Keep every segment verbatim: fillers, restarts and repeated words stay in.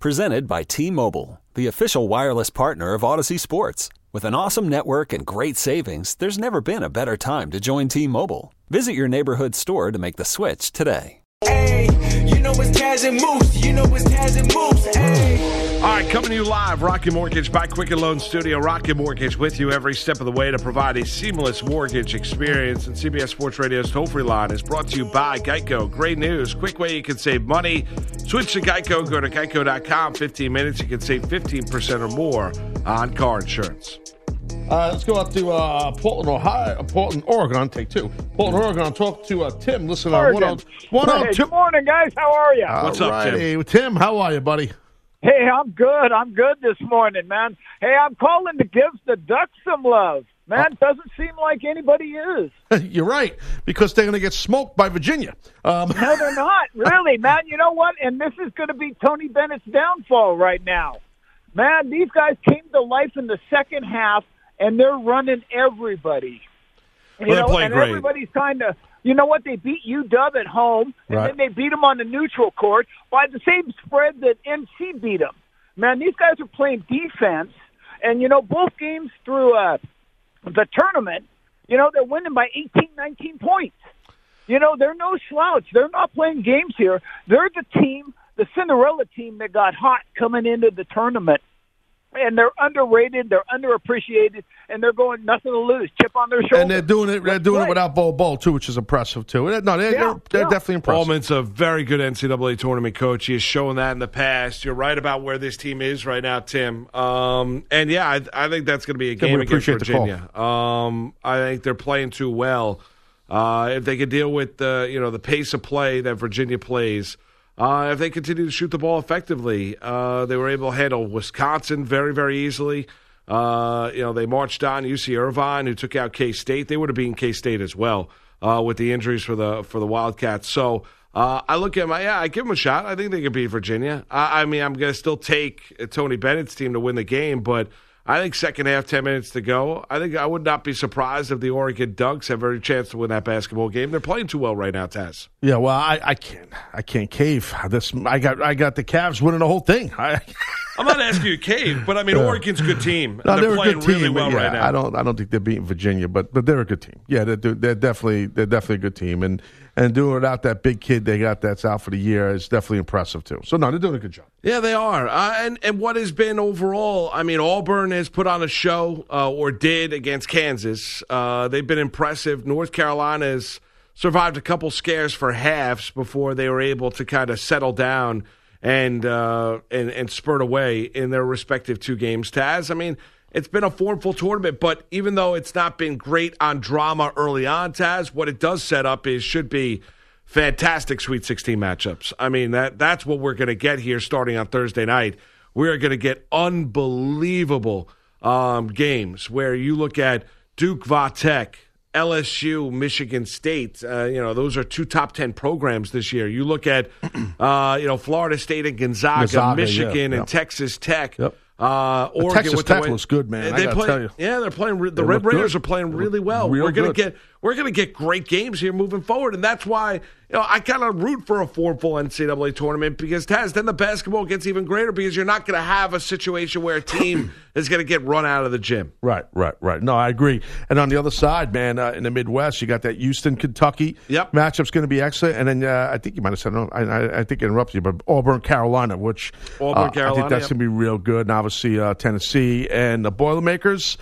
Presented by T-Mobile, the official wireless partner of Odyssey Sports. With an awesome network and great savings, there's never been a better time to join T-Mobile. Visit your neighborhood store to make the switch today. Hey, you know it's Taz and Moose. You know it's Taz and Moose. Hey. All right, coming to you live, Rocket Mortgage by Quicken Loan Studio. Rocket Mortgage with you every step of the way to provide a seamless mortgage experience. And C B S Sports Radio's toll-free line is brought to you by Geico. Great news. Quick way you can save money. Switch to Geico. Go to geico dot com. fifteen minutes. You can save fifteen percent or more on car insurance. Uh, let's go out to uh, Portland, Ohio, uh, Portland, Oregon. Take two. Portland, Oregon. Talk to uh, Tim. Listen on one oh two. Good morning, guys. How are you? What's up, Tim? Tim? Tim, how are you, buddy? Hey, I'm good. I'm good this morning, man. Hey, I'm calling to give the Ducks some love. Man, doesn't seem like anybody is. You're right, because they're going to get smoked by Virginia. Um. No, they're not. Really, man. You know what? And this is going to be Tony Bennett's downfall right now. Man, these guys came to life in the second half, and they're running everybody. You well, they're know, playing and great. Everybody's kind of, you know what? They beat U W at home, and right. then they beat them on the neutral court by the same spread that N C beat them. Man, these guys are playing defense, and, you know, both games through uh, the tournament, you know, they're winning by eighteen, nineteen points. You know, they're no slouch. They're not playing games here. They're the team, the Cinderella team that got hot coming into the tournament. And they're underrated, they're underappreciated, and they're going nothing to lose. Chip on their shoulder. And they're doing it. They're doing play. it without Bol Bol too, which is impressive too. No, they're, Yeah, they're, they're yeah. definitely impressive. Ballman's a very good N C double A tournament coach. He has shown that in the past. You're right about where this team is right now, Tim. Um, and yeah, I, I think that's going to be a Tim, game we against appreciate the Virginia. Um, I think they're playing too well. Uh, if they could deal with the you know the pace of play that Virginia plays. Uh, if they continue to shoot the ball effectively, uh, they were able to handle Wisconsin very, very easily. Uh, you know, they marched on U C Irvine, who took out K-State. They would have beaten K-State as well uh, with the injuries for the for the Wildcats. So uh, I look at my, yeah, I give them a shot. I think they could beat Virginia. I, I mean, I'm going to still take Tony Bennett's team to win the game, but I think second half, ten minutes to go. I think I would not be surprised if the Oregon Ducks have every chance to win that basketball game. They're playing too well right now, Taz. Yeah, well, I, I can't, I can't cave. This, I got, I got the Cavs winning the whole thing. I, I'm not asking you to cave, but I mean, Yeah. Oregon's a good team. No, they're, they're playing a good team. really well yeah, right now. I don't, I don't think they're beating Virginia, but but they're a good team. Yeah, they're they're definitely they're definitely a good team, and and doing it without that big kid they got that's out for the year is definitely impressive too. So no, they're doing a good job. Yeah, they are. Uh, and, and what has been overall, I mean, Auburn has put on a show, uh, or did, against Kansas. Uh, they've been impressive. North Carolina has survived a couple scares for halves before they were able to kind of settle down and, uh, and, and spurt away in their respective two games. Taz, I mean, it's been a formful tournament, but even though it's not been great on drama early on, Taz, what it does set up is should be fantastic Sweet sixteen matchups. I mean, that that's what we're going to get here starting on Thursday night. We're going to get unbelievable um, games where you look at Duke, Va-Tech, L S U, Michigan State. Uh, you know, those are two top ten programs this year. You look at, uh, you know, Florida State and Gonzaga, Gonzaga, Michigan yeah, and yeah. Texas Tech. Yep. Uh, Oregon Texas with the Tech way- looks good, man. I They gotta play, tell you. yeah, they're playing. Re- the They Red look Raiders good. are playing They really look well. real We're gonna good. get we're gonna get great games here moving forward, and that's why you know I kind of root for a formful N C double A tournament because Taz, then the basketball gets even greater because you're not going to have a situation where a team is going to get run out of the gym. Right, right, right. No, I agree. And on the other side, man, uh, in the Midwest, you got that Houston, Kentucky Yep. matchup's going to be excellent. And then uh, I think you might have said, no, I, I, I think I interrupted you, but Auburn, Carolina, which Auburn, uh, I Carolina, think that's yep. going to be real good. And obviously uh, Tennessee and the Boilermakers,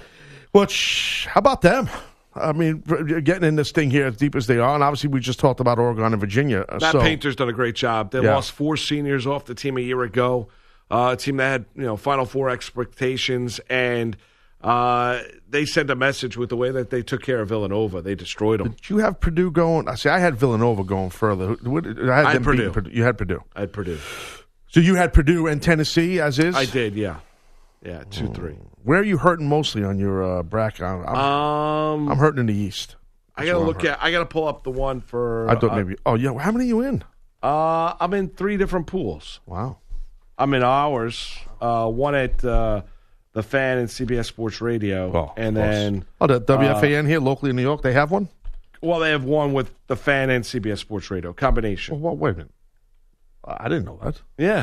which, how about them? I mean, getting in this thing here as deep as they are, and obviously we just talked about Oregon and Virginia. Uh, Matt so, Painter's done a great job. They Yeah. lost four seniors off the team a year ago, uh, a team that had you know Final Four expectations, and uh, they sent a message with the way that they took care of Villanova. They destroyed them. Did you have Purdue going? I see. I had Villanova going further. What- I had, I had them Purdue. beating Purdue. You had Purdue. At Purdue, So you had Purdue and Tennessee as is? I did. Yeah, yeah, two three. Where are you hurting mostly on your uh, bracket? I'm, Um, I'm hurting in the East. I That's gotta where I'm look hurting. at. I gotta pull up the one for. I thought uh, maybe. Oh, yeah. How many are you in? Uh, I'm in three different pools. Wow. I'm in ours. Uh, one at uh, the Fan and C B S Sports Radio, Oh, and of course. then Oh, the W F A N here locally in New York, they have one? well, they have one with the Fan and C B S Sports Radio combination. Oh, well, wait a minute. I didn't know that. Yeah.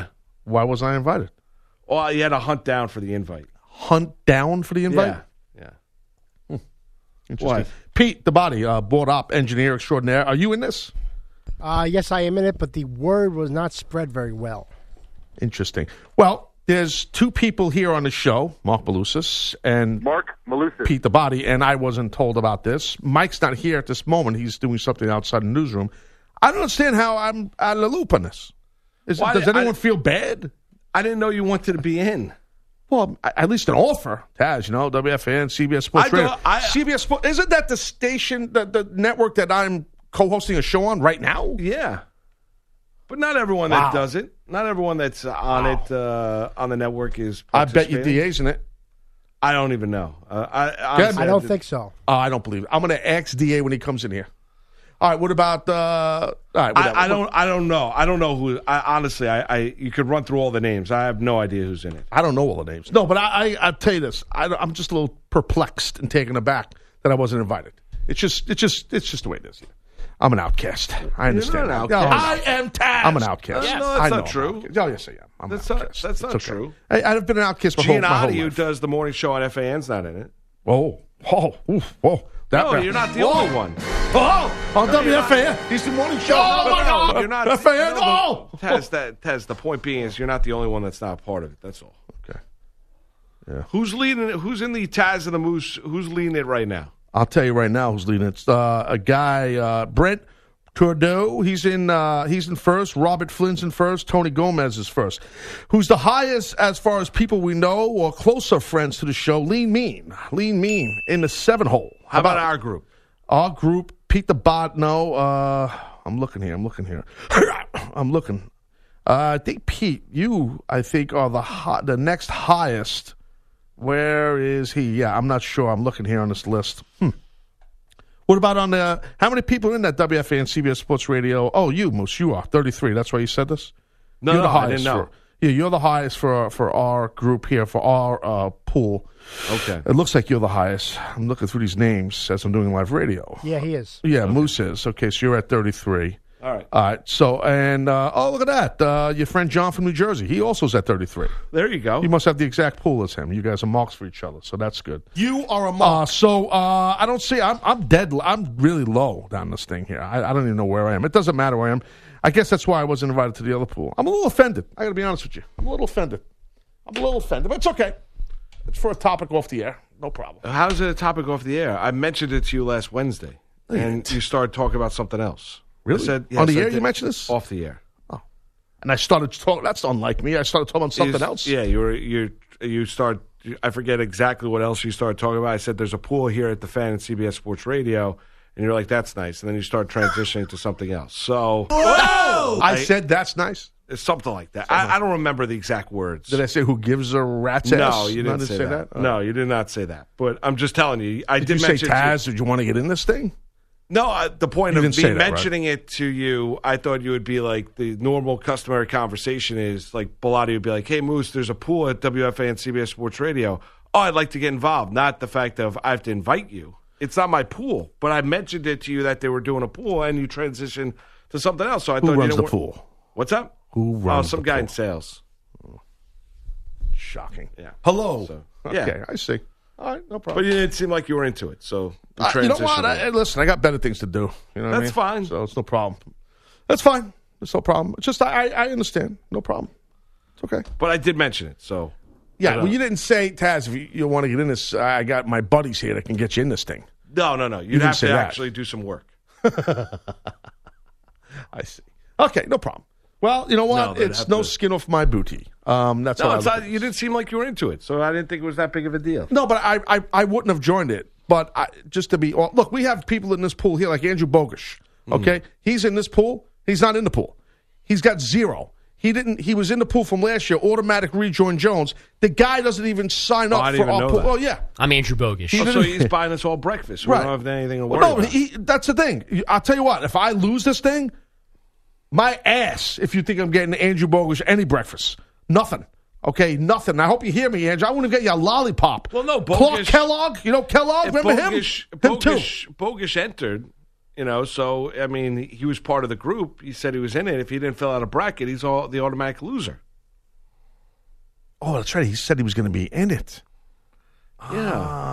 Why wasn't I invited? Well, you had to hunt down for the invite. Hunt down for the invite? Yeah. Yeah. Interesting. What? Pete, the body, uh, board op engineer extraordinaire. Are you in this? Uh, yes, I am in it, but the word was not spread very well. Interesting. Well, there's two people here on the show, Mark Malusis and Mark Malusis. Pete the Body, and I wasn't told about this. Mike's not here at this moment. He's doing something outside the newsroom. I don't understand how I'm out of the loop on this. Is, Well, does I- anyone I- feel bad? I didn't know you wanted to be in. Well, a- at least an offer, Taz, you know, W F A N, C B S Sports I Radio. don't- I- C B S Sports, isn't that the station, the, the network that I'm co-hosting a show on right now? Yeah. But not everyone Wow. that does it. Not everyone that's on it uh, on the network is. I bet you participating. D A's in it. I don't even know. Uh, I, honestly, I don't did- think so. Oh, I don't believe it. I'm going to ask D A when he comes in here. All right, what about... Uh, all right, whatever. I, I don't. I don't know. I don't know who. I, honestly, I, I. You could run through all the names. I have no idea who's in it. I don't know all the names. No, but I, I, I'll tell you this. I, I'm just a little perplexed and taken aback that I wasn't invited. It's just, it's just, it's just the way it is. I'm an outcast. I understand. not an that. outcast. I am Taz. I'm an outcast. Yes. No, I that's know not I'm true. an outcast. Oh, yes, I am. I'm That's an not- outcast. that's not It's okay. true. I, I've been an outcast my whole, my whole Giannotti, who life. does the morning show on F A N's not in it. Oh, oh, oof, whoa. That No, guy. you're not the Whoa. only one. Oh, on No, W you're F A N. He's the morning show. No, Oh, my no, God. you're not. F A N. no, Oh. but Tez, that, Tez, the point being is you're not the only one that's not a part of it. That's all. Okay. Who's leading it? Who's in the Taz and the Moose? Who's leading it right now? I'll tell you right now who's leading it. It's uh, a guy, uh, Brent Trudeau. He's in. Uh, he's in first. Robert Flynn's in first. Tony Gomez is first. Who's the highest as far as people we know or closer friends to the show? Lean Mean. Lean Mean in the seven hole. How about our group? Our group? Pete the Bot. No. Uh, I'm looking here. I'm looking here. I'm looking. Uh, I think Pete, you I think are the hi- the next highest. Where is he? Yeah, I'm not sure. I'm looking here on this list. Hmm. What about on the? How many people are in that W F A and C B S Sports Radio? Oh, you, Moose, you are thirty-three. That's why you said this. No, you're no, the I highest didn't know. For, yeah, you're the highest for for our group here for our uh, pool. Okay. It looks like you're the highest. I'm looking through these names as I'm doing live radio. Yeah, he is. Yeah, Moose is okay. So you're at thirty-three. All right. All right. So and uh, oh, look at that. Uh, your friend John from New Jersey. He also is at thirty-three. There you go. You must have the exact pool as him. You guys are marks for each other, so that's good. You are a Uh, mark. so uh, I don't see. I'm I'm dead. I'm really low down this thing here. I, I don't even know where I am. It doesn't matter where I am. I guess that's why I wasn't invited to the other pool. I'm a little offended. I got to be honest with you. I'm a little offended. I'm a little offended, but it's okay. It's for a topic off the air. No problem. How's it a topic off the air? I mentioned it to you last Wednesday, and you started talking about something else. Really? I said, On the yes, I air you did. mentioned this? Off the air. And I started talking. That's unlike me. I started talking about something You- else. Yeah, you were you you start. I forget exactly what else you started talking about. I said there's a pool here at the Fan and C B S Sports Radio, and you're like, that's nice. And then you start transitioning to something else. So I said that's nice. it's something like that. I, I don't remember the exact words. Did I say who gives a rat's ass? No, you No, I didn't, say, that. Oh. No, you did not say that. But I'm just telling you. I Did, did, you say mention to- Taz? Did you want to get in this thing? No, uh, the point You of didn't me say that, right? mentioning it to you, I thought you would be like the normal customary conversation is like Bilotti would be like, "Hey Moose, there's a pool at W F A and C B S Sports Radio. Oh, I'd like to get involved." Not the fact of I have to invite you. It's not my pool, but I mentioned it to you that they were doing a pool, and you transitioned to something else. So I Who thought runs you the know, pool? What's up? Who Oh, runs some the guy pool? in sales. Shocking. Yeah. Hello. So, Okay, yeah. I see. All right, no But problem. you didn't seem like you were into it, so you Uh, you know what? transitioned I, it. I- listen, I got better things to do. You know what I That's mean? fine. So it's no problem. That's fine. It's no problem. It's just I, I understand. No problem. It's okay. But I did mention it, so Yeah, But, uh, well, you didn't say, Taz, if you, you want to get in this, I got my buddies here that can get you in this thing. no, no, no. You'd didn't have say to that. actually do some work. I see. Okay, no problem. Well, you know No, what? they'd it's have no to- skin off my booty. Um, that's all No, I it's look not, at you this. didn't seem like you were into it, so I didn't think it was that big of a deal. No, but I, I, I wouldn't have joined it. But I, just to be, well, look, we have people in this pool here, like Andrew Bogish. Okay, he's in this pool. He's not in the pool. He's got zero. He didn't. He was in the pool from last year. Automatic rejoin Jones. The guy doesn't even sign up I for didn't our even know pool. that. Oh yeah, I'm Andrew Bogish. He Oh, didn't- so he's buying us all breakfast. We Right. don't have anything to worry Well, no, about. he, that's the thing. I'll tell you what. If I lose this thing, my ass. If you think I'm getting Andrew Bogish any breakfast, nothing. Okay, nothing. I hope you hear me, Andrew. I want to get you a lollipop. Well, no, Clark Bogish- Kellogg. You know Kellogg. If Remember Bogish, him? Him too. Bogish, Bogish entered, you know, so, I mean, he was part of the group. He said he was in it. If he didn't fill out a bracket, he's all the automatic loser. Oh, that's right. He said he was going to be in it. Yeah.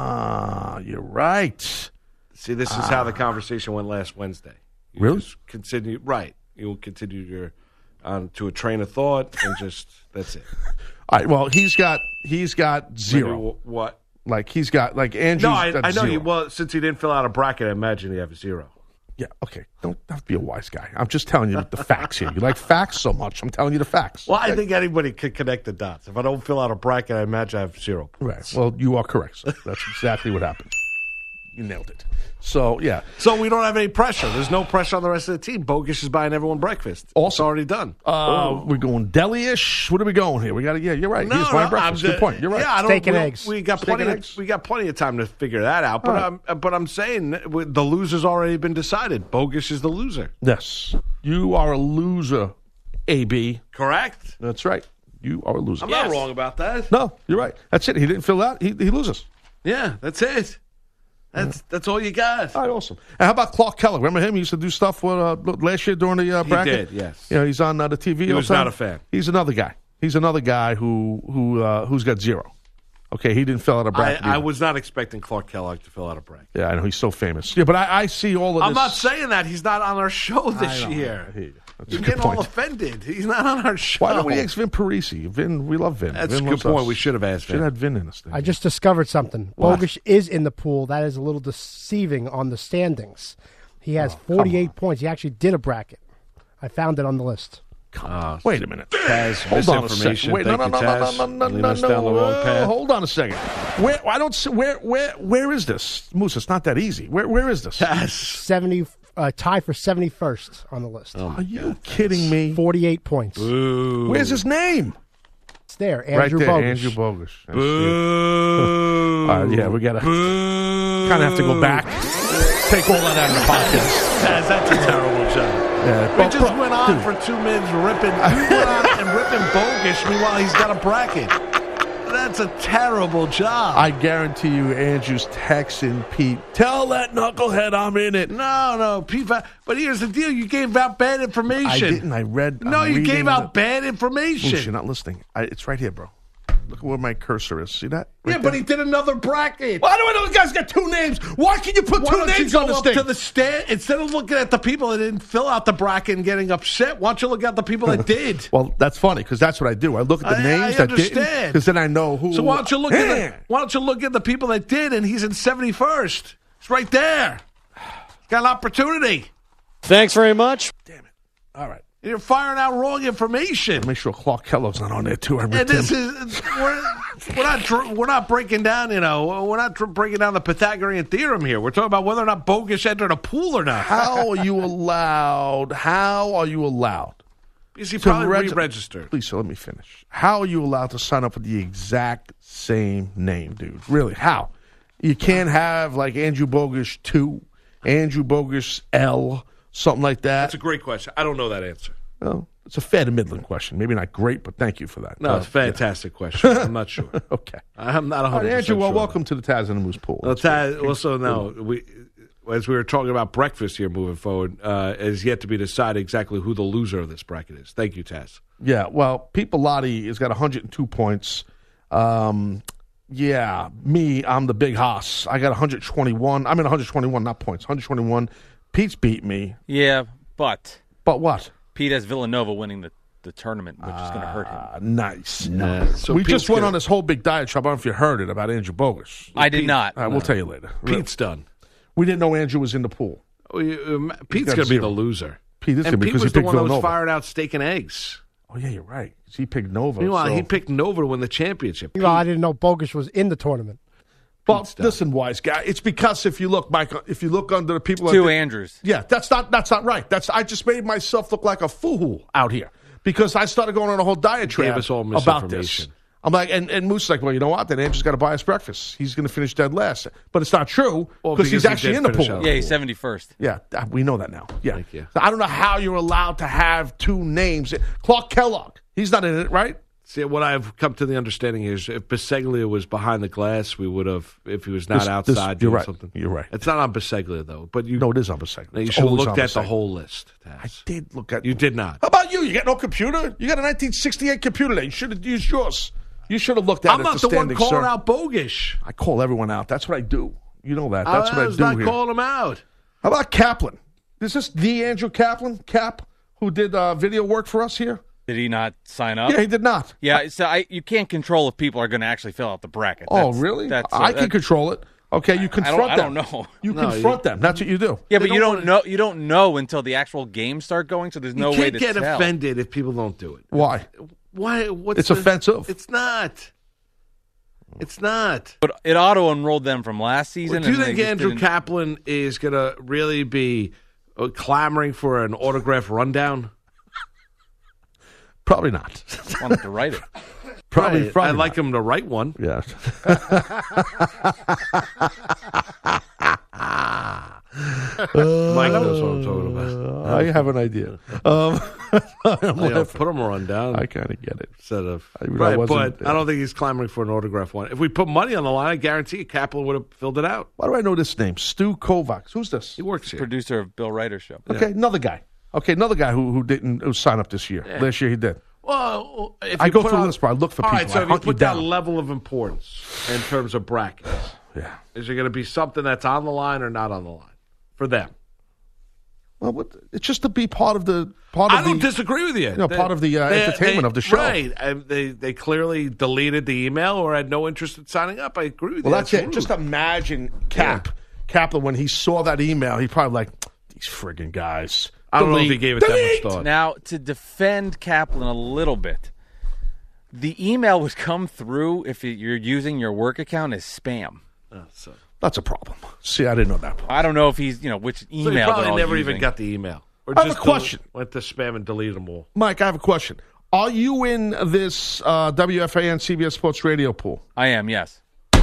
Ah, you're right. See, this is how the conversation went last Wednesday. You Really? Just continue, right. You will continue your on to a train of thought and just, that's it. All right. Well, he's got he's got zero. Maybe wh- What? Like he's got like Andrew's No, I, got I know zero. you. Well, since he didn't fill out a bracket, I imagine you have a zero. Yeah. Okay. Don't have to be a wise guy. I'm just telling you the facts here. You like facts so much. I'm telling you the facts. Well, I think anybody could connect the dots. If I don't fill out a bracket, I imagine I have zero points. Right. Well, you are correct. So that's exactly what happened. You nailed it. So yeah. So we don't have any pressure. There's no pressure on the rest of the team. Bogus is buying everyone breakfast. Also- it's already done. Uh, we're going deli-ish. What are we going here? We got to. Yeah, you're right. No, Here's my no, breakfast. I'm Good point. You're right. Yeah, I don't, Steak and we, eggs. We got Steak plenty. and Of, eggs. we got plenty of time to figure that out. But All right. I'm, but I'm saying the loser's already been decided. Bogus is the loser. Yes. You are a loser, A B. Correct. That's right. You are a loser. I'm not wrong about that. No, you're right. That's it. He didn't fill out. He, he loses. Yeah, that's it. That's that's all you got. All right, awesome. And how about Clark Keller? Remember him? He used to do stuff with, uh, last year during the uh, bracket. did, yes. You know, he's on uh, the T V. He all was the time. not a fan. He's another guy. He's another guy who who uh, who's got zero. Okay, he didn't fill out a I, bracket. I either. was not expecting Clark Kellogg to fill out a bracket. Yeah, I know he's so famous. Yeah, but I, I see all of I'm this. not saying that. He's not on our show this I know. year. I hear you. That's You're a good getting all point. offended. He's not on our show. Why don't we ask Vin Parisi? Vin, we love Vin. That's Vin a good loves point. us. We should have asked Should Vin. have had Vin in this thing. I just discovered something. What? Bogus is in the pool. That is a little deceiving on the standings. He has Oh, forty-eight points. He actually did a bracket. I found it on the list. Uh, Wait a minute. Taz, Hold on a second. misinformation. Wait, no, Thank no, you, no, no, Taz. no, no, Leading no, us down the no. wrong Uh, path. hold on a second. Where I don't see where where where is this, Moose? It's not that easy. Where where is this? Taz. seventy, uh, tied for seventy-first on the list. Oh, Are you kidding me? forty-eight points. Boo. Where's his name? It's there. Andrew right there, Bogus. Andrew Bogus. I see it. Boo. Uh, yeah, we gotta Boo. kind of have to go back, take all that out of the podcast. Taz, that's a terrible job. Yeah, We but- just but- went on dude, for two minutes ripping. We went on and ripping Bogus. Meanwhile, he's got a bracket. That's a terrible job. I guarantee you, Andrew's texting Pete. Tell that knucklehead I'm in it. no, no, Pete. But here's the deal: you gave out bad information. I didn't. I read. No, I'm you reading gave out the- bad Moose, information. you're not listening. I, it's right here, bro. Look at where my cursor is. See that? yeah, Right but there? he did another bracket. Why do I know the guy's got two names? Why can you put Why two don't names you go on this up thing? to the stand instead of looking at the people that didn't fill out the bracket and getting upset? Why don't you look at the people that did? Well, that's funny because that's what I do. I look at the I- names I that didn't understand. because then I know who. So why don't you look at Yeah. the, why don't you look at the people that did? And he's in seventy-first. It's right there. Got an opportunity. Thanks very much. Damn it! All right. And you're firing out wrong information. Make sure Clark Kellogg's not on there too. I And ripped this him. is we're, we're not dr- we're not breaking down. You know, we're not dr- breaking down the Pythagorean theorem here. We're talking about whether or not Bogus entered a pool or not. How are you allowed? How are you allowed? Is he to probably reg- re-registered? Please, so let me finish. How are you allowed to sign up with the exact same name, dude? Really? How? You can't have like Andrew Bogus two, Andrew Bogus L, something like that. That's a great question. I don't know that answer. Well, it's a fair to middling question. Maybe not great, but thank you for that. No, Uh, it's a fantastic question. I'm not sure. yeah. Okay. I'm not one All hundred right, percent Andrew, well, sure. welcome to the Taz and the Moose pool. Well, That's good. Taz, also, no, we, as we were talking about breakfast here moving forward, uh, is yet to be decided exactly who the loser of this bracket is. Thank you, Taz. Yeah, well, Pete Bellotti has got one hundred two points. Um, yeah, me, I'm the big hoss. I got one hundred twenty-one. I'm in one hundred twenty-one, not points. one hundred twenty-one. Pete's beat me. Yeah, but But what? Pete has Villanova winning the, the tournament, which is going to hurt him. Uh, nice. Uh, so we Pete's just went gonna- on this whole big diatribe. I don't know if you heard it about Andrew Bogus. I did not. All right, we'll tell you later. Pete's done. We didn't know Andrew was in the pool. Oh, you- um, Pete's got going to be zero. the loser. Pete is and going to be Pete because he was the picked one that was Villanova. fired out steak and eggs. Oh, yeah, you're right. He picked Nova. Meanwhile, so- he picked Nova to win the championship. Well, I didn't know Bogus was in the tournament. Well, Pete's done. listen, wise guy. It's because if you look, Mike, if you look under the people, Two that- Andrews. Yeah, that's not that's not right. That's I just made myself look like a fool out here because I started going on a whole diatribe Gave us all about this. misinformation. I'm like, and, and Moose is like, well, you know what? Then Andrew's got to buy us breakfast. He's going to finish dead last, but it's not true Well, because because he's he actually did in the finish pool. out. Yeah, he's seventy-first. Yeah, uh, we know that now. Yeah, Thank you. So I don't know how you're allowed to have two names. Clark Kellogg, he's not in it, right? See, what I've come to the understanding is if Biseglia was behind the glass, we would have, if he was not This- outside this- you're doing right. something. You're right. It's not on Biseglia, though. But you, No, it is on the segment. no, you It's should have always looked on at the Biseglia. whole list, Taz. I did look at. You did not. How about you? You got no computer? You got a nineteen sixty-eight computer. You should have used yours. You should have looked at I'm it. not the the one standings, calling sir. out Bogish. I call everyone out. That's what I do. You know that. That's I, what I was do not here. calling him out. How about Kaplan? Is this the Andrew Kaplan, Cap, who did uh, video work for us here? Did he not sign up? Yeah, he did not. Yeah, so I, you can't control if people are going to actually fill out the bracket. Oh, That's- really? That's, uh, I can that- control it. Okay, you I confront don't, I them. don't know. You No, confront you- them. That's what you do. Yeah, They but you don't don't know. You don't know until the actual games start going. So there's no you way can't to get tell. offended if people don't do it. Why? Why? What's It's the- offensive. It's not. It's not. But it auto enrolled them from last season. Do you and they think just Andrew didn't- Kaplan is going to really be uh, clamoring for an autograph rundown? Probably not. wanted to write it? Probably. Right. probably I'd like not. him to write one. Yeah. Mike knows what I'm talking about. I have an idea. Um, I'm You know, laughing. put him a rundown I kind of get it. instead of I mean, I right, wasn't- but I don't think he's clamoring for an autograph one. If we put money on the line, I guarantee you Kaplan would have filled it out. Why do I know this name? Stu Kovacs. Who's this? He works here. Producer of Bill Ryder's show. Okay, another guy. Okay, another guy who who didn't who sign up this year. Last year he did. Well, if I you go put through on- this, but I look for all people. right, so I if you hunt you put that down. level of importance in terms of brackets, Yeah. is there going to be something that's on the line or not on the line for them? Well, what, it's just to be part of the part of I don't the. disagree with you. You know, part of the, uh, entertainment of the show. Right. And they, they clearly deleted the email or had no interest in signing up. I agree with Well, you. that's it. rude. Just imagine Cap Kaplan when he saw that email. He probably like these friggin' guys. I don't know if Delete. he gave it Delete. that much thought. Now, to defend Kaplan a little bit, the email would come through if you're using your work account as spam. Oh, so. That's a problem. See, I didn't know that. I don't know if he's, you know, which email So he they're probably all never using. even got the email. Or I have just a question. del- went to spam and deleted them all. Mike, I have a question. Are you in this uh, W F A N C B S Sports Radio pool? I am, yes.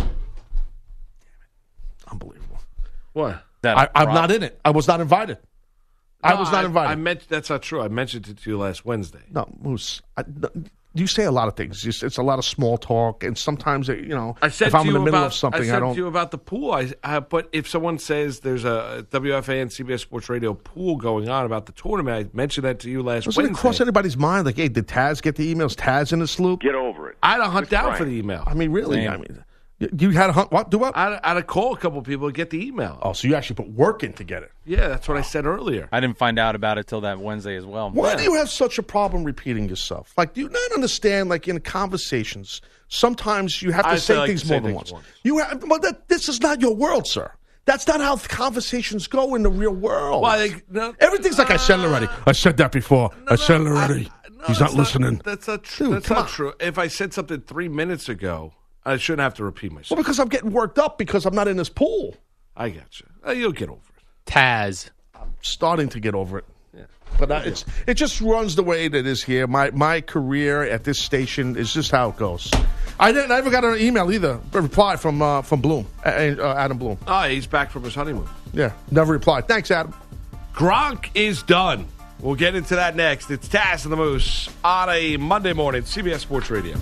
Unbelievable. What? That I, a I'm problem? not in it. I was not invited. I No, was not invited. I meant that's not true. I mentioned it to you last Wednesday. No, Moose. I, no, you say a lot of things. It's, it's a lot of small talk, and sometimes, it, you know, I said if to I'm in you the middle about of something, I I, said don't. to you about the pool. I, I but if someone says there's a W F A N C B S Sports Radio pool going on about the tournament, I mentioned that to you last Doesn't it Wednesday. cross anybody's mind? Like, hey, did Taz get the emails? Taz in this loop? Get over it. I had to hunt It's down Brian. for the email. I mean, really? Same. I mean, you, you had to hunt. What? Do what? I had, I had to call a couple people to get the email. Oh, so you actually put work in to get it. Yeah, that's what I said earlier. I didn't find out about it till that Wednesday as well. Why do you have such a problem repeating yourself? Like, do you not understand? Like in conversations, sometimes you have to I say say like things to say more than things once. once. You have, well, that, this is not your world, sir. That's not how conversations go in the real world. Well, I think- no, Everything's like I said it already. I said that before. I said it already. No, He's that's not listening. That's not true. Dude, That's come not on. true. If I said something three minutes ago, I shouldn't have to repeat myself. Well, because I'm getting worked up because I'm not in this pool. I got you. Uh, you'll get over it. Taz. Starting to get over it. But I, it's it just runs the way that it is here. My my career at this station is just how it goes. I didn't. I never got an email either. A reply from uh, from Bloom, uh, uh, Adam Bloom. Oh, he's back from his honeymoon. Yeah, never replied. Thanks, Adam. Gronk is done. We'll get into that next. It's Taz and the Moose on a Monday morning, C B S Sports Radio.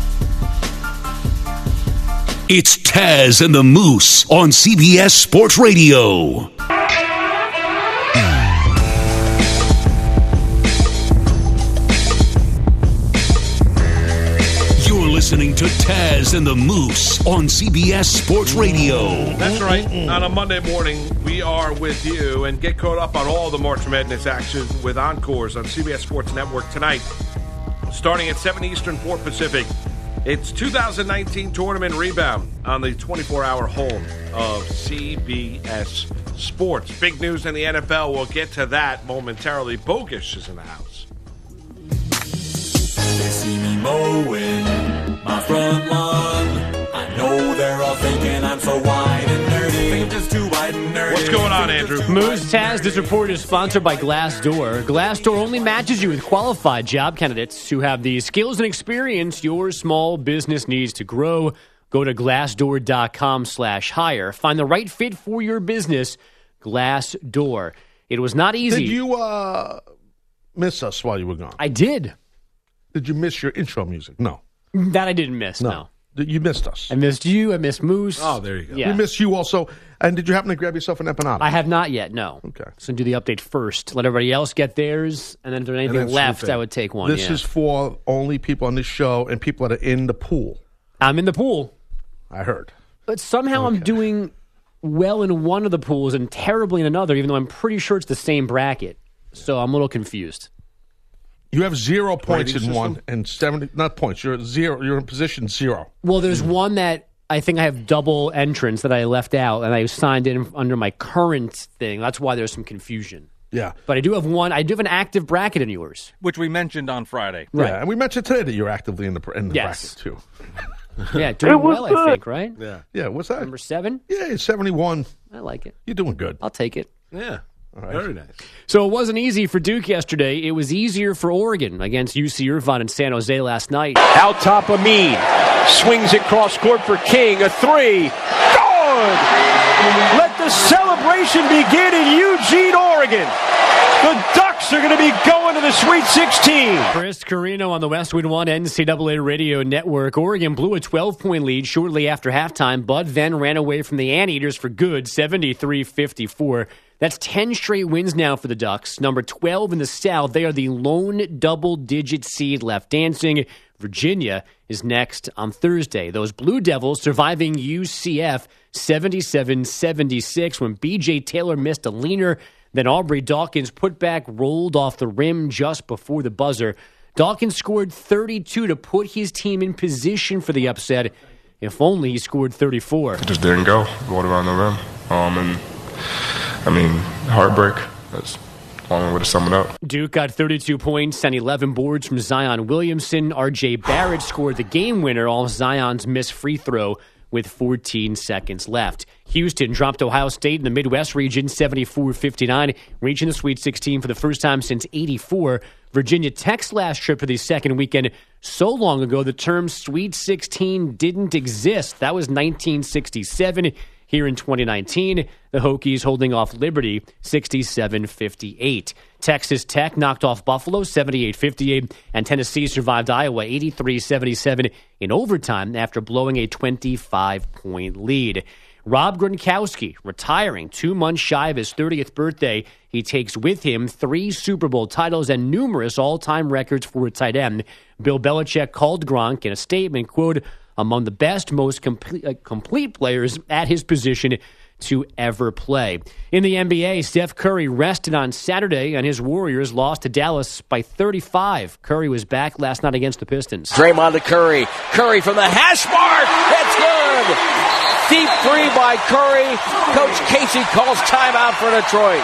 It's Taz and the Moose on C B S Sports Radio. You're listening to Taz and the Moose on C B S Sports Radio. That's right. On a Monday morning, we are with you and get caught up on all the March Madness action with Encores on C B S Sports Network tonight. Starting at seven Eastern, four Pacific. It's two thousand nineteen Tournament Rebound on the twenty-four hour home of C B S Sports. Big news in the N F L. We'll get to that momentarily. Bogish is in the house. They see me mowing my front lawn. I know they're all thinking I'm so wide and nerdy. Think I'm just too wide and nerdy. What's going on, Andrew? Moose Taz, this report is sponsored by Glassdoor. Glassdoor only matches you with qualified job candidates who have the skills and experience your small business needs to grow. Go to glassdoor.com slash hire. Find the right fit for your business. Glassdoor. It was not easy. Did you uh, miss us while you were gone? I did. Did you miss your intro music? No. That I didn't miss, no. No. Did- You missed us. I missed you. I missed Moose. Oh, there you go. Yeah. We missed you also. And did you happen to grab yourself an empanada? I have not yet, no. Okay. So do the update first. Let everybody else get theirs, and then if there's anything then left, swoop in. I would take one. This yeah. is for only people on this show and people that are in the pool. I'm in the pool. I heard. But somehow Okay. I'm doing well in one of the pools and terribly in another, even though I'm pretty sure it's the same bracket. So I'm a little confused. You have zero points in system? one and seventy. Not points. You're at zero. You're in position zero. Well, there's one that I think I have double entrance that I left out, and I signed in under my current thing. That's why there's some confusion. Yeah. But I do have one. I do have an active bracket in yours. Which we mentioned on Friday. Right. Yeah, and we mentioned today that you're actively in the in the Yes. bracket too. Yeah, doing It was well, I good. think, right? Yeah. Yeah, what's that? Number seven? Yeah, it's seventy-one. I like it. You're doing good. I'll take it. Yeah. right. Very nice. So it wasn't easy for Duke yesterday. It was easier for Oregon against U C Irvine in San Jose last night. Out top of Mead. Swings it cross court for King. A three. Good! Let the celebration begin in Eugene, Oregon. The Ducks are going to be going to the Sweet sixteen. Chris Carino on the Westwood One N C double A Radio Network. Oregon blew a twelve-point lead shortly after halftime, but then ran away from the Anteaters for good, seventy-three fifty-four. That's ten straight wins now for the Ducks. Number twelve in the South. They are the lone double-digit seed left dancing. Virginia is next on Thursday. Those Blue Devils surviving U C F seventy-seven seventy-six when B J Taylor missed a leaner. Then Aubrey Dawkins' putback rolled off the rim just before the buzzer. Dawkins scored thirty-two to put his team in position for the upset. If only he scored thirty-four. It just didn't go. Rolled around the rim. Um, and, I mean, heartbreak. That's a long way to sum it up. Duke got thirty-two points and eleven boards from Zion Williamson. R J Barrett scored the game winner off Zion's missed free throw with fourteen seconds left. Houston dropped Ohio State in the Midwest region seventy-four fifty-nine, reaching the Sweet sixteen for the first time since eighty-four. Virginia Tech's last trip for the second weekend so long ago the term Sweet sixteen didn't exist. That was nineteen sixty-seven. Here in twenty nineteen, the Hokies holding off Liberty sixty-seven fifty-eight. Texas Tech knocked off Buffalo seventy-eight fifty-eight, and Tennessee survived Iowa eighty-three seventy-seven in overtime after blowing a twenty-five point lead. Rob Gronkowski retiring two months shy of his thirtieth birthday. He takes with him three Super Bowl titles and numerous all-time records for a tight end. Bill Belichick called Gronk in a statement, quote, among the best, most complete, uh, complete players at his position to ever play. In the N B A, Steph Curry rested on Saturday, and his Warriors lost to Dallas by thirty-five. Curry was back last night against the Pistons. Draymond to Curry. Curry from the hash mark. That's good. Deep three by Curry. Coach Casey calls timeout for Detroit.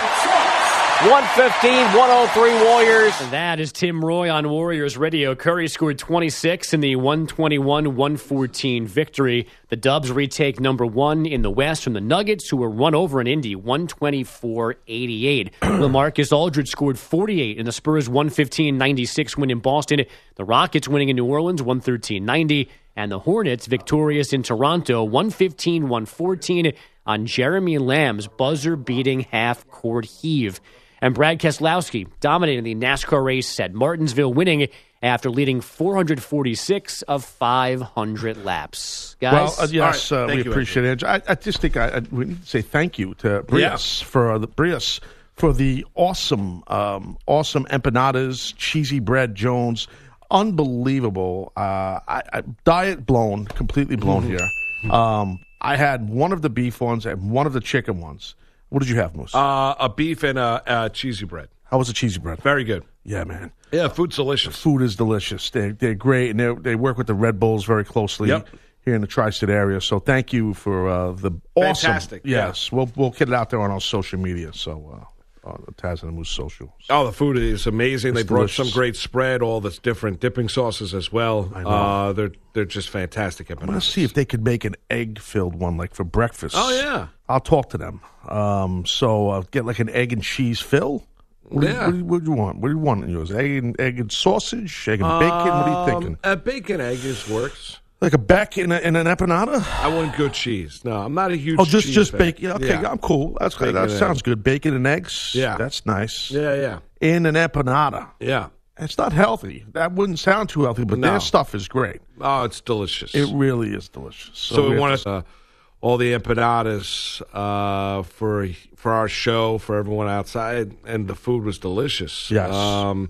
one fifteen, one oh three Warriors. And that is Tim Roy on Warriors Radio. Curry scored twenty-six in the one twenty-one one fourteen victory. The Dubs retake number one in the West from the Nuggets, who were run over in Indy, one twenty-four eighty-eight. LaMarcus Aldridge scored forty-eight in the Spurs' one fifteen ninety-six win in Boston. The Rockets winning in New Orleans, one thirteen ninety. And the Hornets victorious in Toronto, one fifteen one fourteen on Jeremy Lamb's buzzer-beating half-court heave. And Brad Keselowski dominating the NASCAR race at Martinsville, winning after leading four forty-six of five hundred laps. Guys? Well, uh, yes, All right. uh, we Thank you, appreciate it. I, I just think I, I, we need to say thank you to Brias Yeah. for uh, the Brias for the awesome, um, awesome empanadas, cheesy bread, Jones, unbelievable. Uh, I, I, diet blown, completely blown here. Um, I had one of the beef ones and one of the chicken ones. What did you have, Moose? Uh, a beef and a, a cheesy bread. How was the cheesy bread? Very good. Yeah, man. Yeah, food's delicious. Food is delicious. They they're great, and they they work with the Red Bulls very closely Yep. here in the tri-state area. So thank you for uh, the awesome. Fantastic, yeah. Yes, we'll we'll get it out there on our social media. So uh, uh, Taz and the Moose social. Oh, the food is amazing. It's they brought delicious. some great spread, all the different dipping sauces as well. I know. Uh, they're they're just fantastic. I'm gonna see if they could make an egg-filled one, like for breakfast. Oh, yeah. I'll talk to them. Um, so uh, get like an egg and cheese fill. What, Yeah. do you, what, do you, what do you want? What do you want in yours? Egg and egg and sausage, egg and bacon. What are you thinking? Um, a bacon egg is works. Like a back in, a, in an empanada? I want good cheese. No, I'm not a huge. Oh, just cheese just fan. bacon. Yeah, okay, I'm cool. That's Bacon that and sounds eggs. good. Bacon and eggs. Yeah. That's nice. Yeah, yeah, In an empanada. yeah. It's not healthy. That wouldn't sound too healthy, but No. their stuff is great. Oh, it's delicious. It really is delicious. So, we have want to- to uh, all the empanadas uh, for for our show for everyone outside, and the food was delicious. Yes. Um,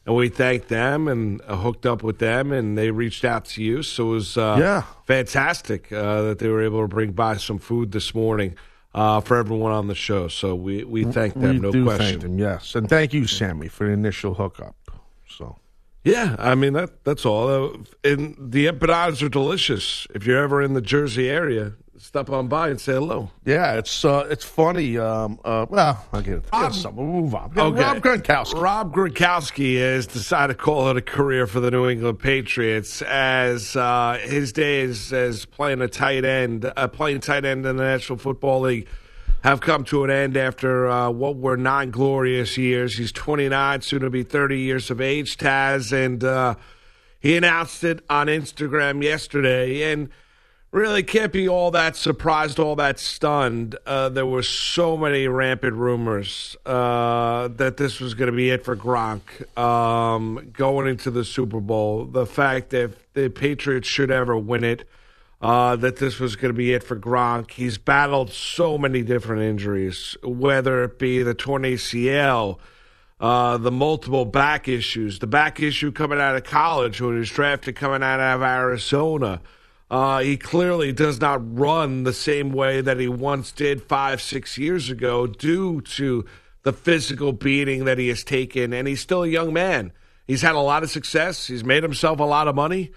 and we thanked them and uh, hooked up with them, and they reached out to you. So it was uh, Yeah. fantastic uh, that they were able to bring by some food this morning uh, for everyone on the show. So we, we thank them, we no do question. thank them, yes. And thank you, Sammy, for the initial hookup. So Yeah, I mean, that that's all. Uh, And the empanadas are delicious. If you're ever in the Jersey area, stop on by and say hello. Yeah, it's uh, it's funny. Um, uh, well, I'll get it. Rob- We'll move on. Okay. Rob Gronkowski. Rob Gronkowski has decided to call it a career for the New England Patriots as uh, his days as playing a tight end, uh, playing tight end in the National Football League, have come to an end after uh, what were nine glorious years. He's twenty-nine, soon to be thirty years of age, Taz, and uh, he announced it on Instagram yesterday, and really can't be all that surprised, all that stunned. Uh, there were so many rampant rumors uh, that this was going to be it for Gronk um, going into the Super Bowl. The fact that if the Patriots should ever win it, uh, that this was going to be it for Gronk. He's battled so many different injuries, whether it be the torn A C L, uh, the multiple back issues, the back issue coming out of college when he was drafted coming out of Arizona. Uh, he clearly does not run the same way that he once did five, six years ago due to the physical beating that he has taken, and he's still a young man. He's had a lot of success. He's made himself a lot of money.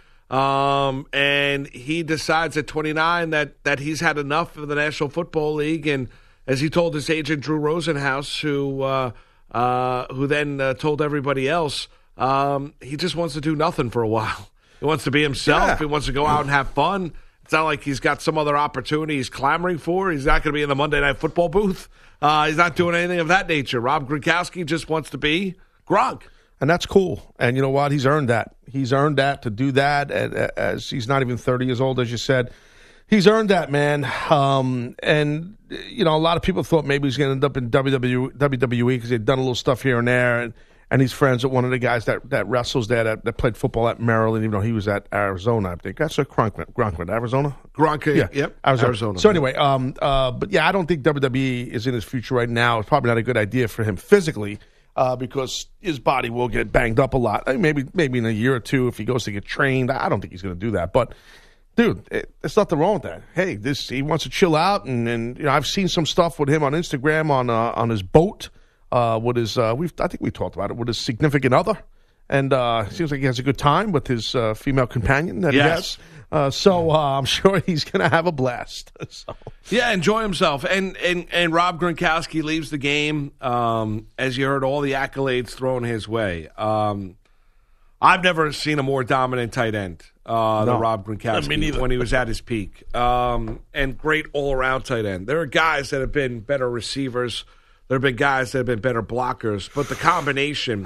Um, and he decides at twenty-nine that, that he's had enough of the National Football League. And as he told his agent, Drew Rosenhaus, who uh, uh, who then uh, told everybody else, um, he just wants to do nothing for a while. He wants to be himself. Yeah. He wants to go out and have fun. It's not like he's got some other opportunity he's clamoring for. He's not going to be in the Monday Night Football booth. Uh, he's not doing anything of that nature. Rob Gronkowski just wants to be Gronk. And that's cool. And you know what? He's earned that. He's earned that to do that as he's not even thirty years old, as you said. He's earned that, man. Um, and, you know, a lot of people thought maybe he's going to end up in W W E because they'd done a little stuff here and there. And, and he's friends with one of the guys that, that wrestles there that, that played football at Maryland, even though he was at Arizona, I think. That's where Gronk went. Gronk went. Arizona? Gronk, yeah. Yep. Arizona. Arizona. So anyway, um, uh, but yeah, I don't think W W E is in his future right now. It's probably not a good idea for him physically. Uh, because his body will get banged up a lot. I mean, maybe maybe in a year or two if he goes to get trained. I don't think he's going to do that. But, dude, it, there's nothing wrong with that. Hey, this he wants to chill out. And, and you know, I've seen some stuff with him on Instagram on uh, on his boat. Uh, with his, uh, we've I think we talked about it, with his significant other. And uh, it seems like he has a good time with his uh, female companion that Yes. he has. Uh, so uh, I'm sure he's going to have a blast. so. Yeah, enjoy himself. And and and Rob Gronkowski leaves the game, um, as you heard, all the accolades thrown his way. Um, I've never seen a more dominant tight end uh, No. than Rob Gronkowski Me neither. when he was at his peak. Um, and great all-around tight end. There are guys that have been better receivers. There have been guys that have been better blockers. But the combination,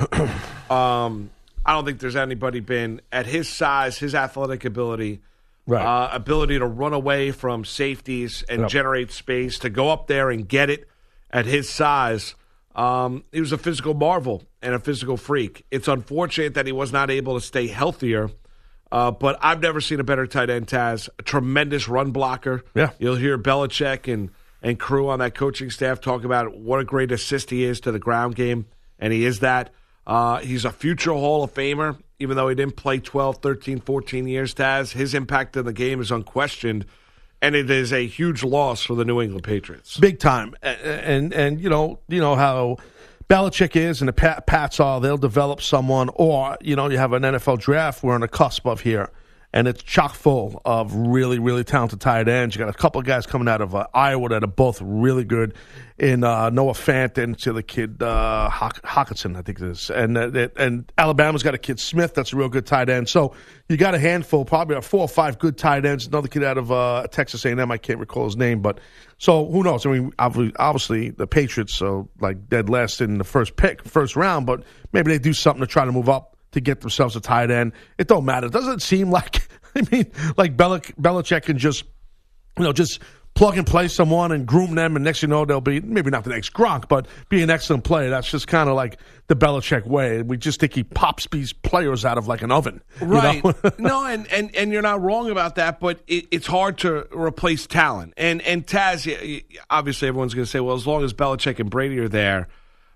um, I don't think there's anybody been at his size, his athletic ability, Right. uh, ability to run away from safeties and Yep. generate space, to go up there and get it at his size. Um, he was a physical marvel and a physical freak. It's unfortunate that he was not able to stay healthier, uh, but I've never seen a better tight end, Taz. A tremendous run blocker. Yeah. You'll hear Belichick and, and crew on that coaching staff talk about what a great assist he is to the ground game, and he is that. Uh, he's a future Hall of Famer, even though he didn't play twelve, thirteen, fourteen years, Taz. His impact in the game is unquestioned, and it is a huge loss for the New England Patriots. Big time. And, and, and you know, you know how Belichick is and the Pat, Pats are, they'll develop someone, or, you know, you have an N F L draft we're on the cusp of here, and it's chock full of really, really talented tight ends. You got a couple of guys coming out of uh, Iowa that are both really good. In uh, Noah Fant and to the kid uh, Hock- Hawkinson, I think it is, and uh, and Alabama's got a kid Smith that's a real good tight end. So you got a handful, probably four or five good tight ends. Another kid out of uh, Texas A and M, I can't recall his name, but so who knows? I mean, obviously, obviously the Patriots are like dead last in the first pick, first round, but maybe they do something to try to move up to get themselves a tight end. It don't matter. It doesn't seem like I mean, like Belich- Belichick can just you know just. plug and play someone and groom them, and next you know they'll be maybe not the next Gronk, but be an excellent player. That's just kind of like the Belichick way. We just think he pops these players out of like an oven, you Right. know? no, and, and, and you're not wrong about that, but it, it's hard to replace talent. And and Taz, obviously everyone's going to say, well, as long as Belichick and Brady are there,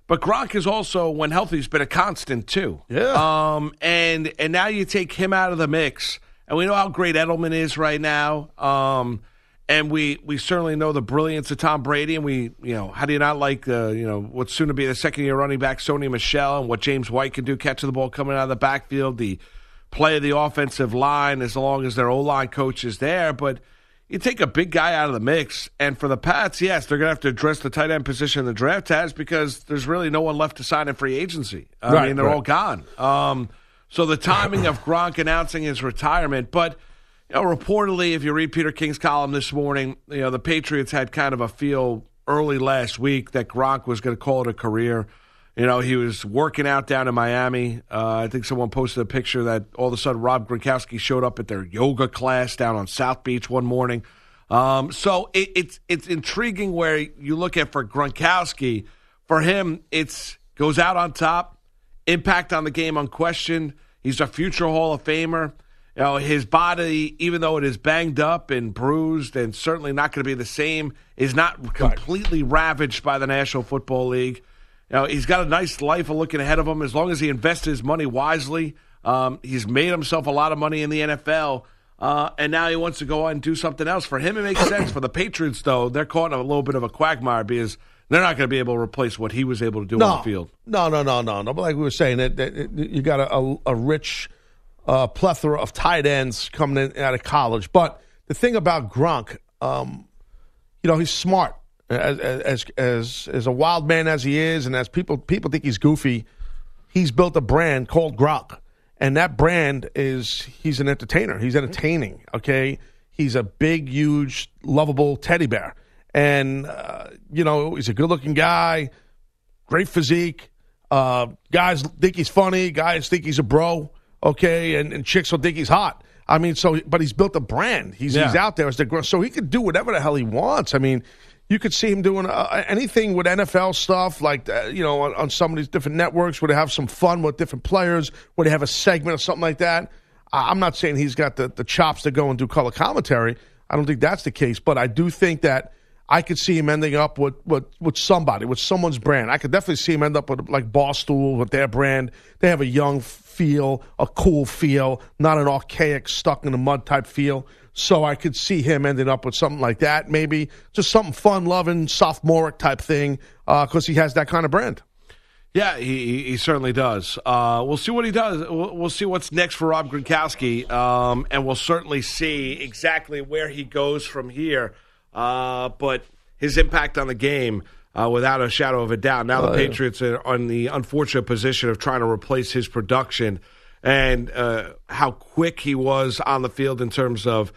But Gronk is also, when healthy, has been a constant too. Yeah. Um, and and now you take him out of the mix, and we know how great Edelman is right now. Um, and we we certainly know the brilliance of Tom Brady, and we you know how do you not like uh, you know what's soon to be the second year running back Sony Michel and what James White can do catching the ball coming out of the backfield, the play of the offensive line as long as their O-line coach is there, but. You take a big guy out of the mix, and for the Pats, yes, they're going to have to address the tight end position in the draft has because there's really no one left to sign in free agency. I right, mean, they're right. all gone. Um, so the timing of Gronk announcing his retirement, but you know, reportedly, if you read Peter King's column this morning, you know the Patriots had kind of a feel early last week that Gronk was going to call it a career. You know, he was working out down in Miami. Uh, I think someone posted a picture that all of a sudden Rob Gronkowski showed up at their yoga class down on South Beach one morning. Um, so it, it's it's intriguing where you look at for Gronkowski. For him, it's goes out on top, impact on the game unquestioned. He's a future Hall of Famer. You know, his body, even though it is banged up and bruised and certainly not going to be the same, is not completely ravaged by the National Football League. You know, he's got a nice life looking ahead of him as long as he invests his money wisely. Um, he's made himself a lot of money in the N F L, uh, and now he wants to go on and do something else. For him, it makes sense. For the Patriots, though, they're caught in a little bit of a quagmire because they're not going to be able to replace what he was able to do no, on the field. No, no, no, no, no. But like we were saying, that, that, that you got a, a, a rich uh, plethora of tight ends coming in out of college. But the thing about Gronk, um, you know, he's smart. As, as as as a wild man as he is, and as people people think he's goofy, he's built a brand called Gronk, and that brand is he's an entertainer. He's entertaining. Okay, he's a big, huge, lovable teddy bear, and uh, you know he's a good-looking guy, great physique. Uh, guys think he's funny. Guys think he's a bro. Okay, and, and chicks will think he's hot. I mean, so but he's built a brand. He's Yeah. he's out there as the Gronk, so he could do whatever the hell he wants. I mean. You could see him doing uh, anything with N F L stuff, like, uh, you know, on, on some of these different networks where they have some fun with different players, where they have a segment or something like that. Uh, I'm not saying he's got the, the chops to go and do color commentary. I don't think that's the case. But I do think that I could see him ending up with, with, with somebody, with someone's brand. I could definitely see him end up with, like, Barstool with their brand. They have a young feel, a cool feel, not an archaic, stuck-in-the-mud type feel. So I could see him ending up with something like that, maybe just something fun-loving, sophomoric type thing, because uh, he has that kind of brand. Yeah, he, he certainly does. Uh, we'll see what he does. We'll, we'll see what's next for Rob Gronkowski, um, and we'll certainly see exactly where he goes from here. Uh, but his impact on the game, uh, without a shadow of a doubt. Now the Oh, yeah. Patriots are on the unfortunate position of trying to replace his production and uh, how quick he was on the field in terms of,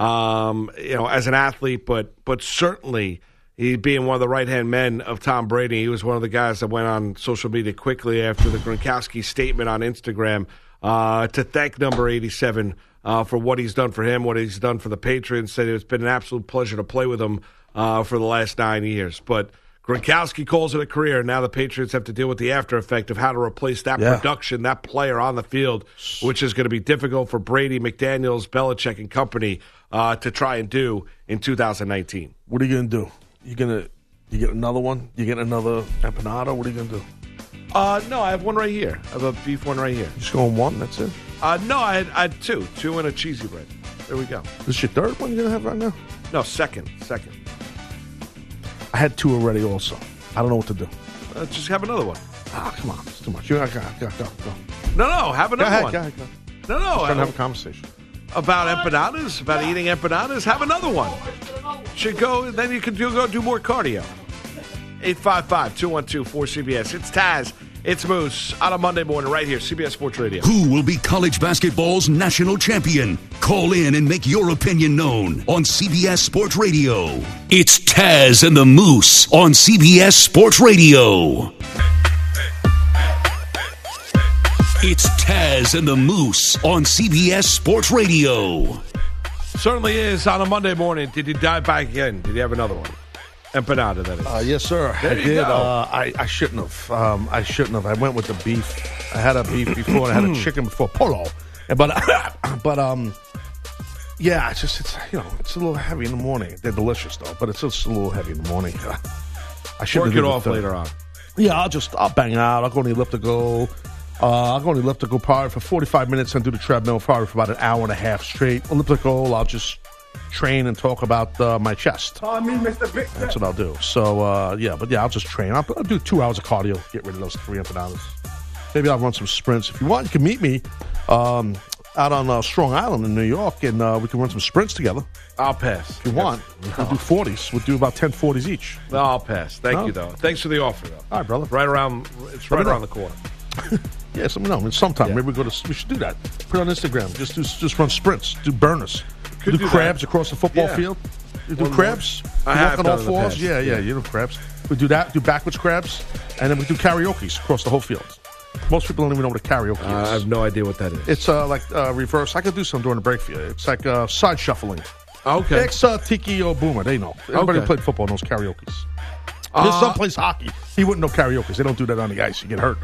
um, you know, as an athlete, but but certainly he being one of the right-hand men of Tom Brady. He was one of the guys that went on social media quickly after the Gronkowski statement on Instagram uh, to thank number eighty-seven uh, for what he's done for him, what he's done for the Patriots. Said it's been an absolute pleasure to play with him uh, for the last nine years. But Gronkowski calls it a career, and now the Patriots have to deal with the after effect of how to replace that Yeah. production, that player on the field, which is going to be difficult for Brady, McDaniels, Belichick, and company uh, to try and do in two thousand nineteen. What are you going to do? You going to you get another one? You get another empanada? What are you going to do? Uh, no, I have one right here. I have a beef one right here. Just going one? That's it? Uh, no, I had, I had two. Two and a cheesy bread. There we go. This is your third one you're going to have right now? No, second. Second. I had two already also. I don't know what to do. Uh, just have another one. Ah, come on. It's too much. You, go, go, go, go. No, no, have another Go ahead, one. go ahead, go. No, no. Just trying to uh, have a conversation. about empanadas, about eating empanadas, have another one. Should go, then you can do, go do more cardio. eight five five, two one two, four C B S. It's Taz. It's Moose on a Monday morning right here, C B S Sports Radio. Who will be college basketball's national champion? Call in and make your opinion known on C B S Sports Radio. It's Taz and the Moose on C B S Sports Radio. It's Taz and the Moose on C B S Sports Radio. Certainly is on a Monday morning. Did you dive back in? Did you have another one? Empanada, that is. Uh, yes, sir. There I you did. go. Uh, I, I shouldn't have. Um, I shouldn't have. I went with the beef. I had a beef before, and I had a chicken before. Polo. But, but um, yeah, it's just, it's, you know, it's a little heavy in the morning. They're delicious, though, but it's just a little heavy in the morning. I should Work it off later on. Yeah, I'll just I'll bang out. I'll go on the elliptical. Uh, I'll go on the elliptical probably for forty-five minutes and do the treadmill probably for about an hour and a half straight. Elliptical, I'll just train and talk about uh, my chest. Oh, me, Mister Big. That's what I'll do. So, uh, yeah, but yeah, I'll just train. I'll, I'll do two hours of cardio, get rid of those three hundred dollars. Maybe I'll run some sprints. If you want, you can meet me um, out on uh, Strong Island in New York, and uh, we can run some sprints together. I'll pass. If you want. No. We'll do forties. We'll do about ten forties each. No, I'll pass. Thank no? you, though. Thanks for the offer, though. All right, brother. Right around, it's right around the corner. Yeah, so, no, I mean, sometime. Yeah. Maybe we go to. We should do that. Put it on Instagram. Just do, just run sprints. Do burners. Do, do crabs that. across the football yeah. field. You do One crabs. I you have on all fours. Yeah, yeah, yeah, you do crabs. We do that. Do backwards crabs, and then we do karaoke's across the whole field. Most people don't even know what a karaoke uh, is. I have no idea what that is. It's uh, like uh, reverse. I could do some during the break for you. It's like uh, side shuffling. Okay. Ex uh, Tiki or Boomer, they know. Everybody okay. who played football knows karaoke's. Uh, There's some plays hockey. He wouldn't know karaoke's. They don't do that on the ice. You get hurt.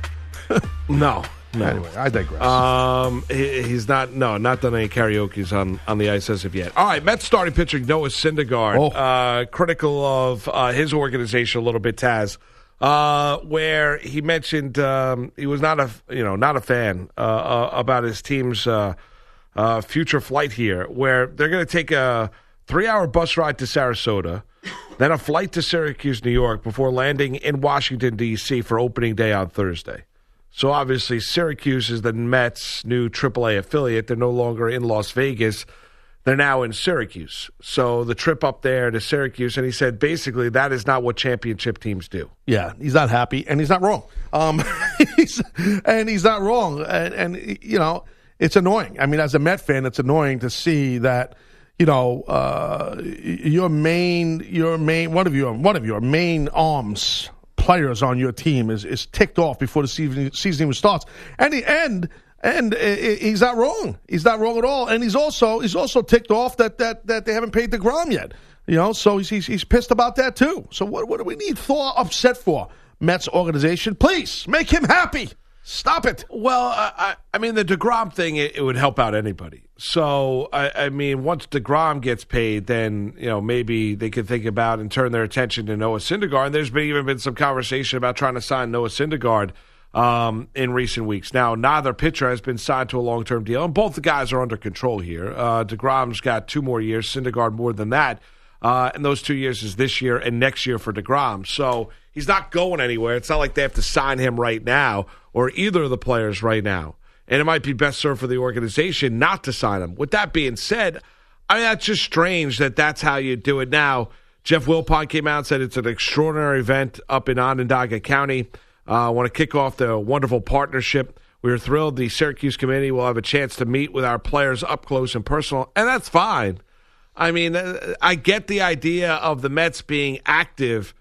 no. No. Anyway, I digress. Um, he, he's not, no, not done any karaoke's on, on the ice as of yet. All right, Mets starting pitcher Noah Syndergaard, oh. uh, critical of uh, his organization a little bit, Taz, uh, where he mentioned um, he was not a, you know, not a fan uh, uh, about his team's uh, uh, future flight here, where they're going to take a three-hour bus ride to Sarasota, then a flight to Syracuse, New York, before landing in Washington, D C for opening day on Thursday. So obviously Syracuse is the Mets' new triple A affiliate. They're no longer in Las Vegas. They're now in Syracuse. So the trip up there to Syracuse, and he said basically that is not what championship teams do. Yeah, he's not happy, and he's not wrong. Um, he's, and he's not wrong. And, and, you know, it's annoying. I mean, as a Met fan, it's annoying to see that, you know, uh, your main, your main, one of your, one of your main arms players on your team is, is ticked off before the season, season even starts. And the end, and he's not wrong. He's not wrong at all. And he's also he's also ticked off that that, that they haven't paid DeGrom yet. You know, so he's, he's he's pissed about that too. So what what do we need Thor upset for? Mets organization, please make him happy. Stop it. Well, I, I mean, the DeGrom thing, it, it would help out anybody. So, I, I mean, once DeGrom gets paid, then, you know, maybe they could think about and turn their attention to Noah Syndergaard. And there's been even been some conversation about trying to sign Noah Syndergaard um, in recent weeks. Now, neither pitcher has been signed to a long-term deal, and both the guys are under control here. Uh, DeGrom's got two more years, Syndergaard more than that. Uh, and those two years is this year and next year for DeGrom. So he's not going anywhere. It's not like they have to sign him right now or either of the players right now. And it might be best served for the organization not to sign him. With that being said, I mean, that's just strange that that's how you do it now. Jeff Wilpon came out and said it's an extraordinary event up in Onondaga County. I uh, want to kick off the wonderful partnership. We are thrilled the Syracuse committee will have a chance to meet with our players up close and personal, and that's fine. I mean, I get the idea of the Mets being active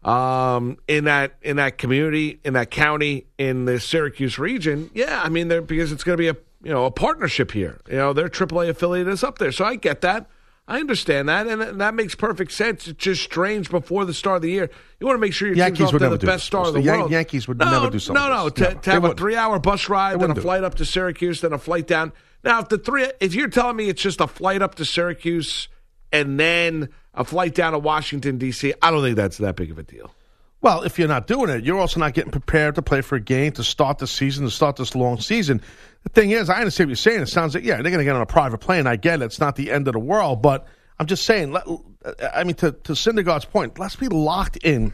um, in that in that community, in that county, in the Syracuse region. Yeah, I mean, because it's going to be a you know a partnership here. You know, their triple A affiliate is up there, so I get that. I understand that, and that makes perfect sense. It's just strange before the start of the year. You want to make sure your Yankees team's off to the do best this. start of the, the world. Yankees would no, never do something. No, no, like to, never. to have they a three-hour bus ride, then a flight up to Syracuse, then a flight down. Now, if the three, if you're telling me it's just a flight up to Syracuse and then a flight down to Washington, D C, I don't think that's that big of a deal. Well, if you're not doing it, you're also not getting prepared to play for a game, to start the season, to start this long season. The thing is, I understand what you're saying. It sounds like, yeah, they're going to get on a private plane. I get it. It's not the end of the world. But I'm just saying, let, I mean, to, to Syndergaard's point, let's be locked in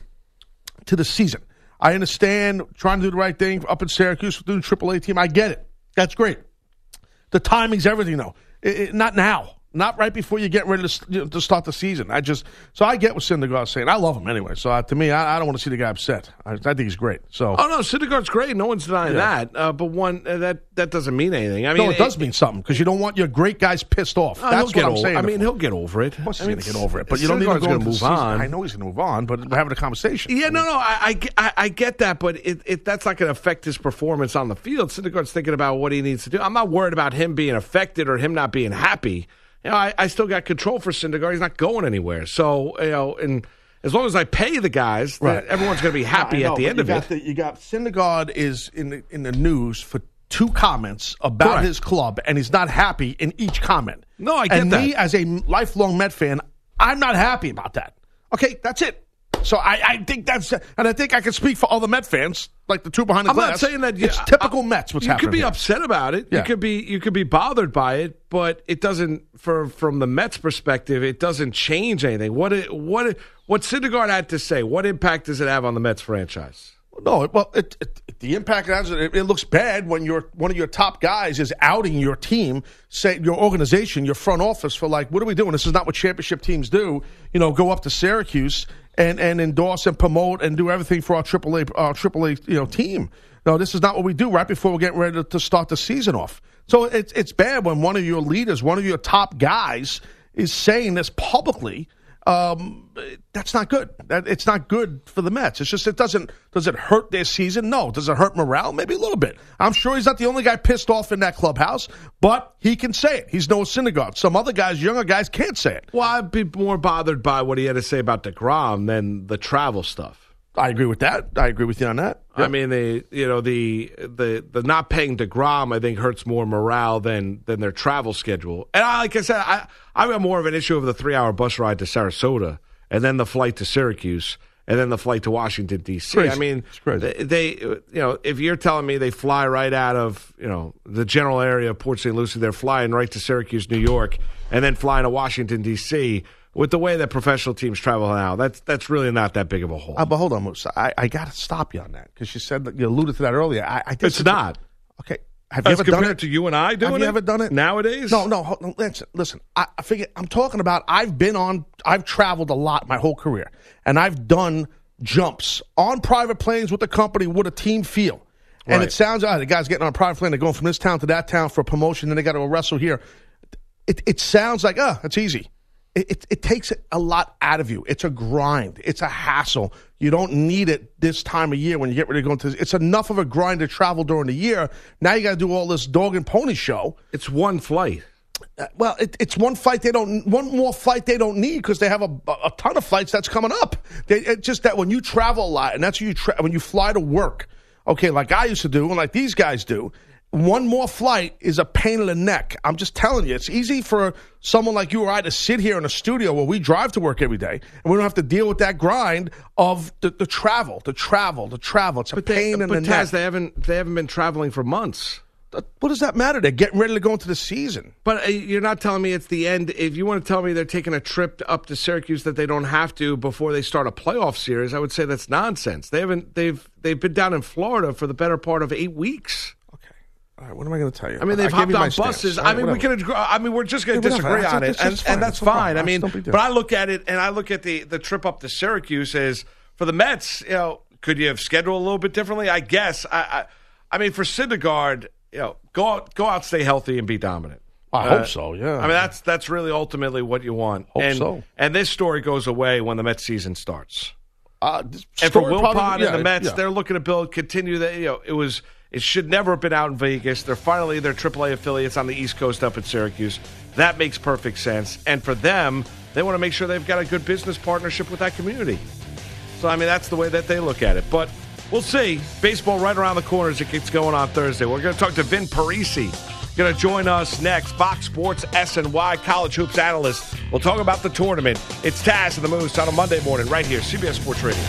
to the season. I understand trying to do the right thing up in Syracuse with the triple A team. I get it. That's great. The timing's everything, though. It, it, not now. Not right before you get ready to, you know, to start the season. I just so I get what Syndergaard's saying. I love him anyway. So uh, to me, I, I don't want to see the guy upset. I, I think he's great. So oh no, Syndergaard's great. No one's denying yeah. that. Uh, but one uh, that that doesn't mean anything. I mean, no, it, it does mean something because you don't want your great guys pissed off. Uh, That's what I'm over, saying. I mean, he'll get over it. Of course, he's I mean, going to get over it. But you don't need to go to move on. I know he's going to move on, but we're having a conversation. Yeah, no, no, I, I, I get that, but it, it that's not going to affect his performance on the field. Syndergaard's thinking about what he needs to do. I'm not worried about him being affected or him not being happy. You know, I, I still got control for Syndergaard. He's not going anywhere. So, you know, and as long as I pay the guys, right. everyone's going to be happy yeah, know, at the end of it. The, you got Syndergaard is in the, in the news for two comments about Correct. his club, and he's not happy in each comment. No, I get and that. And me, as a lifelong Met fan, I'm not happy about that. Okay, that's it. So I, I think that's, and I think I can speak for all the Met fans, like the two behind the I'm glass. not saying that. It's yeah, typical I, Mets. What's you happening? You could be here. upset about it. Yeah. You could be you could be bothered by it, but it doesn't. For from the Mets' perspective, it doesn't change anything. What it, what it, what Syndergaard had to say? What impact does it have on the Mets franchise? No, well, it, it, the impact it has, it, it looks bad when your one of your top guys is outing your team, say your organization, your front office for like, what are we doing? This is not what championship teams do. You know, go up to Syracuse and, and endorse and promote and do everything for our triple A our triple A you know team. No, this is not what we do right before we're getting ready to, to start the season off. So it's it's bad when one of your leaders, one of your top guys, is saying this publicly. Um, that's not good. That, it's not good for the Mets. It's just it doesn't does it hurt their season? No. Does it hurt morale? Maybe a little bit. I'm sure he's not the only guy pissed off in that clubhouse, but he can say it. He's Noah Syndergaard. Some other guys, younger guys, can't say it. Well, I'd be more bothered by what he had to say about DeGrom than the travel stuff. I agree with that. I agree with you on that. Yep. I mean, the you know the the the not paying DeGrom, I think, hurts more morale than than their travel schedule. And I, like I said, I I have more of an issue of the three hour bus ride to Sarasota and then the flight to Syracuse and then the flight to Washington D C. I mean, they, they you know if you're telling me they fly right out of you know the general area of Port Saint Lucie, they're flying right to Syracuse, New York, and then flying to Washington D C. With the way that professional teams travel now, that's that's really not that big of a hole. Uh, but hold on, Moose. I, I got to stop you on that because you said that you alluded to that earlier. I, I it's not. Okay. Have you As ever done compared it? to you and I doing it? Have you ever done it? Nowadays? No, no. Hold, listen, listen. I, I figure I'm talking about I've been on, I've traveled a lot my whole career, and I've done jumps on private planes with the company with a team feel. And Right. it sounds, oh, the guy's getting on a private plane, they're going from this town to that town for a promotion, then they got to wrestle here. It, it sounds like, oh, it's easy. It, it, it takes a lot out of you. It's a grind. It's a hassle. You don't need it this time of year when you get ready to go into. It's enough of a grind to travel during the year. Now you got to do all this dog and pony show. It's one flight. Uh, well, it, it's one flight they don't. One more flight they don't need because they have a, a ton of flights that's coming up. They, it's just that when you travel a lot, and that's when you tra- when you fly to work. Okay, like I used to do, and like these guys do. One more flight is a pain in the neck. I'm just telling you, it's easy for someone like you or I to sit here in a studio where we drive to work every day, and we don't have to deal with that grind of the, the travel, the travel, the travel. It's a But pain they, in but the Taz, neck. they haven't they haven't been traveling for months. What does that matter? They're getting ready to go into the season. But uh, you're not telling me it's the end. If you want to tell me they're taking a trip up to Syracuse that they don't have to before they start a playoff series, I would say that's nonsense. They haven't. They've they've been down in Florida for the better part of eight weeks. All right, what am I going to tell you? I mean, they've I gave hopped you my on stance. buses. All right, I mean, we whatever. can. agree- I mean, we're just going Yeah, to whatever. disagree That's- on it, that's- and, that's fine. and that's That's no fine. problem. I mean, That's no big deal. but I look at it, and I look at the the trip up to Syracuse as for the Mets. You know, could you have scheduled a little bit differently? I guess. I, I, I mean, for Syndergaard, you know, go out, go out, stay healthy, and be dominant. I Uh, hope so, yeah. I mean, that's that's really ultimately what you want. Hope and, so. And this story goes away when the Mets season starts. Uh, this And for story Wilpon probably- and the yeah, Mets, yeah. they're looking to build, continue that. You know, it was, it should never have been out in Vegas. They're finally their triple A affiliates on the East Coast up at Syracuse. That makes perfect sense. And for them, they want to make sure they've got a good business partnership with that community. So I mean, that's the way that they look at it. But we'll see. Baseball right around the corner as it gets going on Thursday. We're going to talk to Vin Parisi. Going to join us next. Fox Sports S N Y college hoops analyst. We'll talk about the tournament. It's Taz and the Moose on a Monday morning right here, C B S Sports Radio.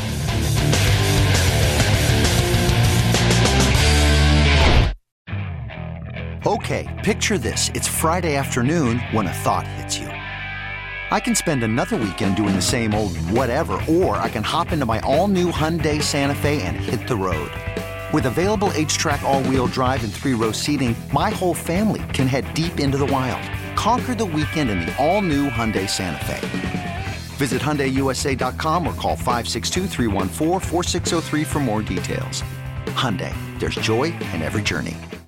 Okay, picture this. It's Friday afternoon when a thought hits you. I can spend another weekend doing the same old whatever, or I can hop into my all-new Hyundai Santa Fe and hit the road. With available H-Track all-wheel drive and three-row seating, my whole family can head deep into the wild. Conquer the weekend in the all-new Hyundai Santa Fe. Visit Hyundai U S A dot com or call five six two, three one four, four six zero three for more details. Hyundai, there's joy in every journey.